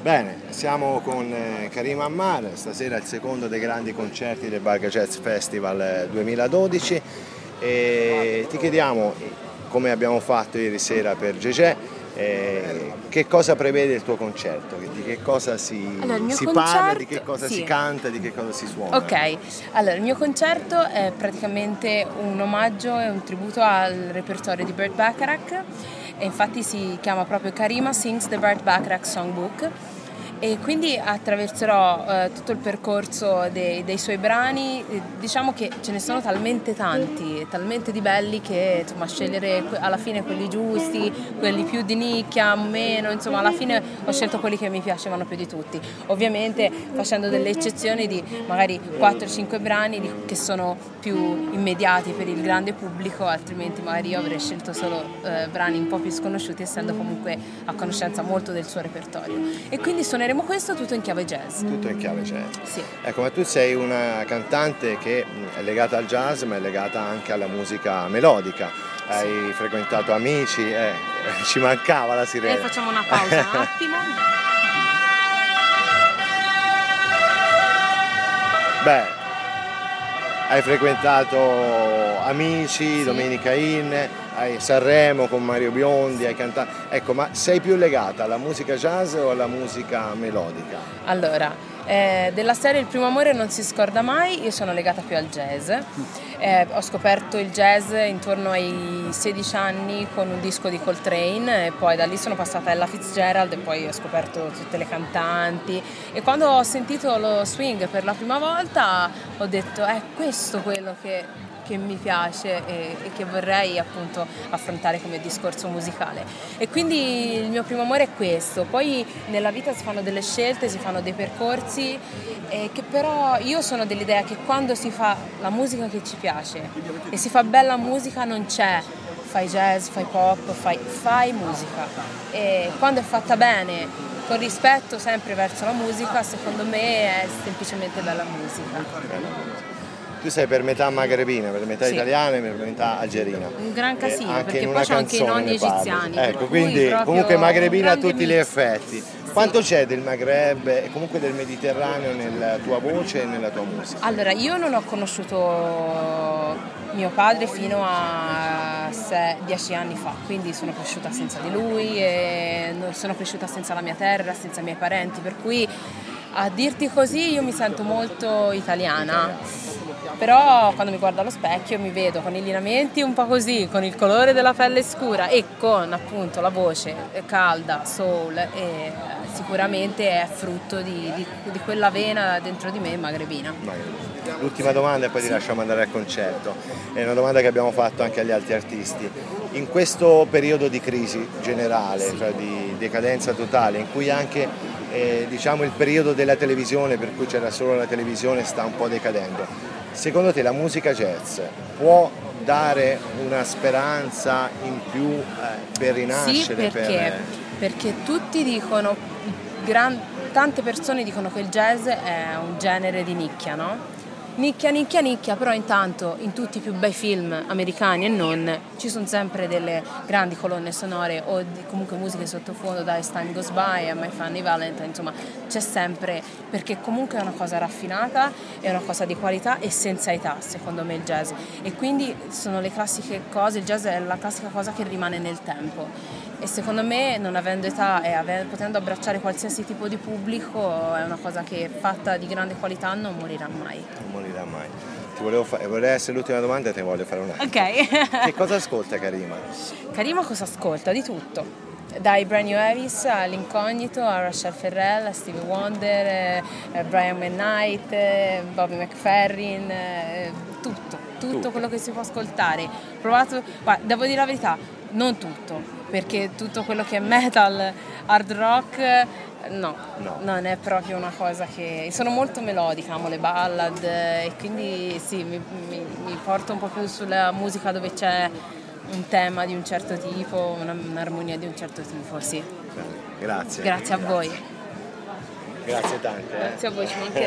Bene, siamo con Karima Ammar, stasera il secondo dei grandi concerti del Barga Jazz Festival 2012 e ti chiediamo, come abbiamo fatto ieri sera per Gegè, che cosa prevede il tuo concerto, di che cosa si parla, di che cosa si canta, di che cosa si suona. Ok, allora il mio concerto è praticamente un omaggio e un tributo al repertorio di Burt Bacharach e infatti si chiama proprio Karima Sings the Burt Bacharach Songbook. E quindi attraverserò tutto il percorso dei suoi brani. Diciamo che ce ne sono talmente tanti, talmente di belli che insomma scegliere alla fine quelli giusti, quelli più di nicchia, meno, insomma alla fine ho scelto quelli che mi piacevano più di tutti, ovviamente facendo delle eccezioni di magari 4-5 brani che sono più immediati per il grande pubblico, altrimenti magari io avrei scelto solo brani un po' più sconosciuti, essendo comunque a conoscenza molto del suo repertorio. E quindi suoneremo questo tutto in chiave jazz. Tutto in chiave jazz. Sì. Ecco, ma tu sei una cantante che è legata al jazz, ma è legata anche alla musica melodica. Hai frequentato Amici, ci mancava la sirena. Facciamo una pausa un attimo. Beh, hai frequentato Amici, sì. Domenica Inn, hai Sanremo con Mario Biondi, hai cantato. Ecco, ma sei più legata alla musica jazz o alla musica melodica? Allora, della serie Il primo amore non si scorda mai, io sono legata più al jazz. Ho scoperto il jazz intorno ai 16 anni con un disco di Coltrane e poi da lì sono passata a Ella Fitzgerald e poi ho scoperto tutte le cantanti e quando ho sentito lo swing per la prima volta ho detto è questo quello che mi piace e che vorrei appunto affrontare come discorso musicale e quindi il mio primo amore è questo. Poi nella vita si fanno delle scelte, si fanno dei percorsi che però io sono dell'idea che quando si fa la musica che ci piace e si fa bella musica non c'è fai jazz, fai pop, fai musica e quando è fatta bene con rispetto sempre verso la musica secondo me è semplicemente bella musica. Tu sei per metà magrebina, per metà italiana e per metà algerina. Un gran casino, perché poi c'ho anche i nonni egiziani. Ecco, quindi comunque magrebina a tutti gli effetti. Quanto c'è del Maghreb e comunque del Mediterraneo nella tua voce e nella tua musica? Allora, io non ho conosciuto mio padre fino a 10 anni fa, quindi sono cresciuta senza di lui e sono cresciuta senza la mia terra, senza i miei parenti, per cui a dirti così io mi sento molto italiana. Però quando mi guardo allo specchio mi vedo con i lineamenti un po' così, con il colore della pelle scura e con appunto la voce calda, soul e sicuramente è frutto di quella vena dentro di me magrebina. L'ultima domanda e poi ti lasciamo andare al concerto, è una domanda che abbiamo fatto anche agli altri artisti. In questo periodo di crisi generale, cioè di decadenza totale, in cui anche diciamo il periodo della televisione, per cui c'era solo la televisione, sta un po' decadendo. Secondo te la musica jazz può dare una speranza in più per rinascere? Sì, perché tutti dicono, tante persone dicono che il jazz è un genere di nicchia, no? Nicchia, però intanto in tutti i più bei film americani e non ci sono sempre delle grandi colonne sonore o comunque musiche sottofondo da As Time Goes By a My Funny Valentine, insomma c'è sempre, perché comunque è una cosa raffinata, è una cosa di qualità e senza età secondo me il jazz e quindi sono le classiche cose, il jazz è la classica cosa che rimane nel tempo e secondo me non avendo età e potendo abbracciare qualsiasi tipo di pubblico è una cosa che fatta di grande qualità non morirà mai. Non morirà mai. Vorrei essere l'ultima domanda e te ne voglio fare un'altra. Ok. Che cosa ascolta Karima? Karima cosa ascolta? Di tutto. Dai Brand New Avis all'Incognito, a Rachelle Ferrell, a Stevie Wonder, Brian McKnight, Bobby McFerrin, tutto quello che si può ascoltare. Provato, devo dire la verità, non tutto, perché tutto quello che è metal, hard rock, no, non è proprio una cosa che... Sono molto melodica, amo le ballad e quindi sì, mi porto un po' più sulla musica dove c'è un tema di un certo tipo, un'armonia di un certo tipo, sì. Grazie. Grazie a voi. Grazie tante. Grazie a voi, ci mancherà.